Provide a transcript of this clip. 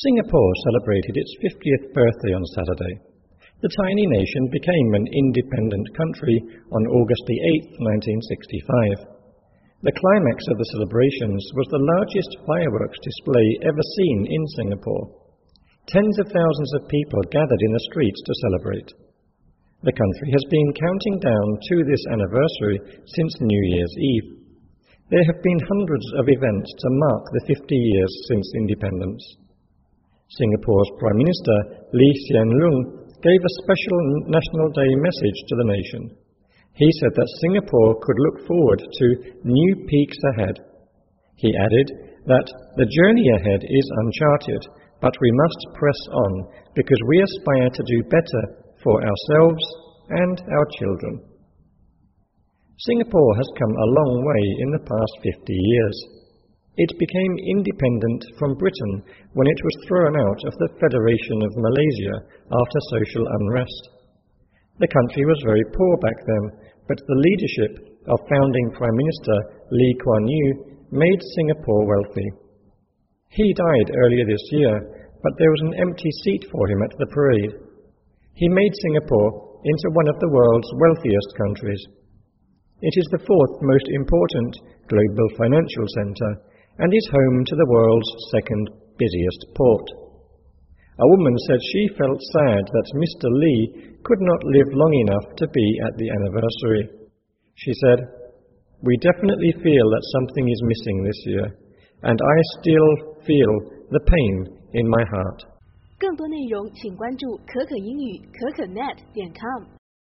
Singapore celebrated its 50th birthday on Saturday. The tiny nation became an independent country on August 8, 1965. The climax of the celebrations was the largest fireworks display ever seen in Singapore. Tens of thousands of people gathered in the streets to celebrate. The country has been counting down to this anniversary since New Year's Eve. There have been hundreds of events to mark the 50 years since independence. Singapore's Prime Minister Lee Hsien Loong gave a special National Day message to the nation. He said that Singapore could look forward to new peaks ahead. He added that the journey ahead is uncharted, but we must press on because we aspire to do better for ourselves and our children. Singapore has come a long way in the past 50 years. It became independent from Britain when it was thrown out of the Federation of Malaysia after social unrest. The country was very poor back then, but the leadership of founding Prime Minister Lee Kuan Yew made Singapore wealthy. He died earlier this year, but there was an empty seat for him at the parade. He made Singapore into one of the world's wealthiest countries. It is the fourth most important global financial centre and is home to the world's second busiest port. A woman said she felt sad that Mr. Lee could not live long enough to be at the anniversary. She said, "We definitely feel that something is missing this year, and I still feel the pain in my heart." 更多内容请关注可可英语可可net.com。